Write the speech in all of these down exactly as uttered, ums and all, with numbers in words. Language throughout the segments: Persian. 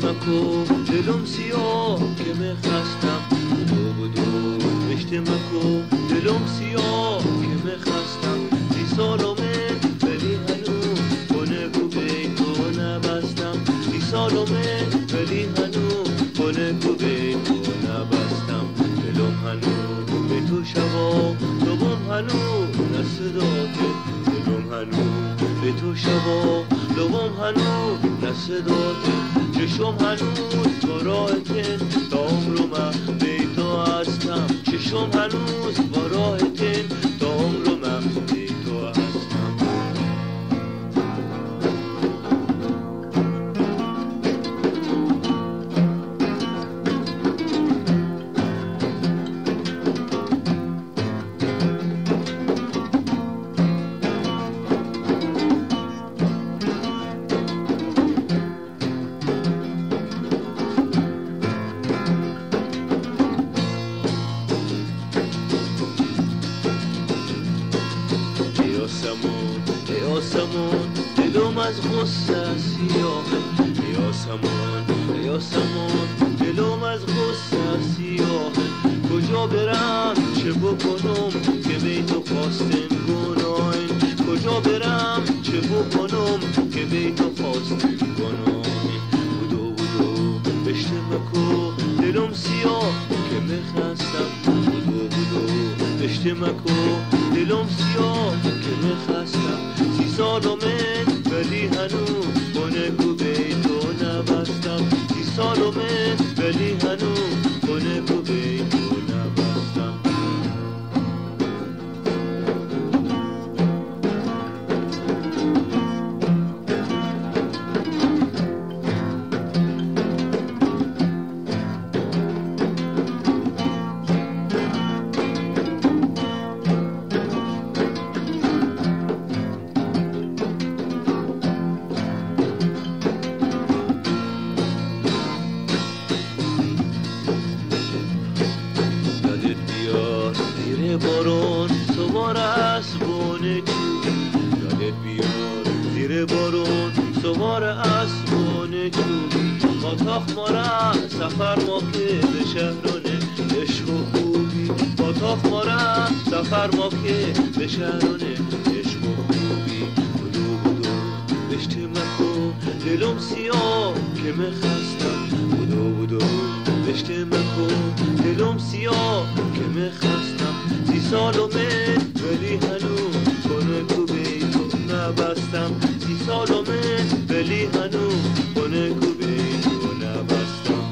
مکو دلم سیاه که میخستم بدو بدو بشت مکو دلم سیاه که میخستم سی سالمه ولی هنو کنه کو بیتو نبستم سی سالمه ولی هنو کنه کو بیتو نبستم دلم هنو به تو شبا لبم هنو نصداته دلم هنو به تو شبا لبم هنو نصداته چشم هنوز تو راهته تا عمر من بیتو هستم چشم هنوز با راهته تا عمر من بیتو هستم ای آسمون دلم از غصه سیاهه ای آسمون ای آسمون دلم از غصه سیاهه کجا برم چه بکنم که بی تو خواستن گناهین کجا برم چه بکنم که بی تو خواستن گناهین بودو بودو بشت مکو دلم سیاه که میخستم بودو بودو بشت مکو دلم سیاه که میخستم سی سالمه ولی هنو کنه کو بیتو نبستم سی سالمه ولی هنو کنه کو بیتو نبستم بارون سوار اسبونه چوبی یادت بیار زیر بارون سوار اسبونه چوبی با تاخ ماره سفر ما که به شهرانه عشق و خوبی با تاخ ماره سفر ما که به شهرانه عشق و خوبی بدو بدو بشت مکو دلم سیاه که میخستم بدو بدو بشت مکو دلم سیاه که میخستم سی سالمه ولی هنو کنه کو بیتو نبستم سی سالمه ولی هنو کنه کو بیتو نبستم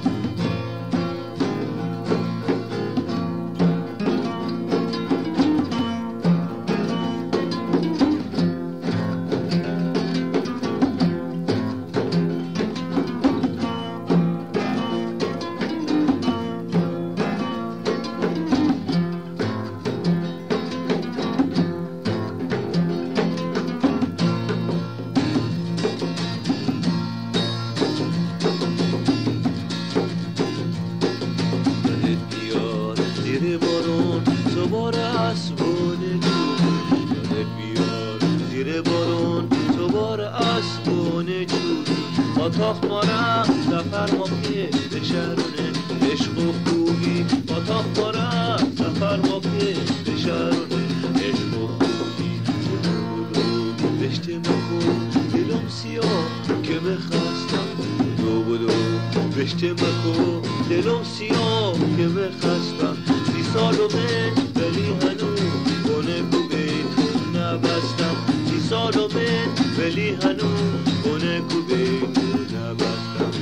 زیر بارون سوار اسبونه چوبی یادت بیار زیر بارون سوار اسبونه چوبی با تاخ ماره سفر ما که به شهرونه عشق و خوبی با تاخ ماره سفر ما که به شهرونه عشق و خوبی بدو بدو بشت مکو دلم سیاه که میخستم بدو بدو بشت مکو دلم سیاه که میخستم سی سالمه ولی هنو کنه کو بیتو نبستم سی سالمه ولی هنو کنه کو بیتو نبستم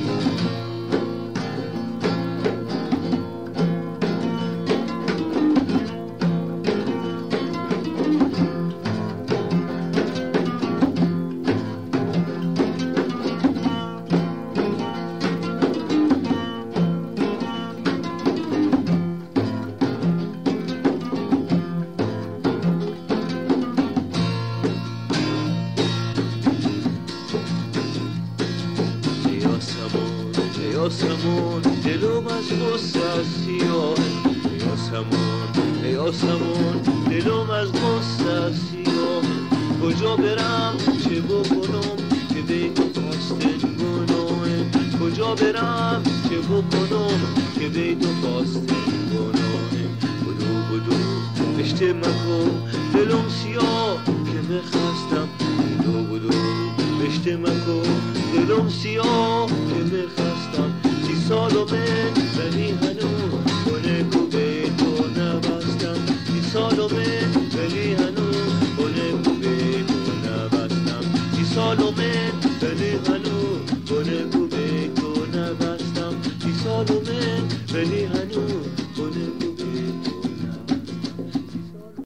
آسمون دلم از غصه سیاه ای آسمون ای آسمون دلم از غصه سیاه کجا برم چه بکنم که به تو خواستن گناه کجا برم بشته مکو دلم سیاه که میخواستم دو بودو بشته مکو دلم سیاه که میخواستم سی سالو من ولی هنو کنه کوبه تو نبستم سی سالو من ولی هنو کنه کوبه تو نبستم سی سالو من ولی هنو کنه کوبه تو نبستم سی سالو من ولی هنو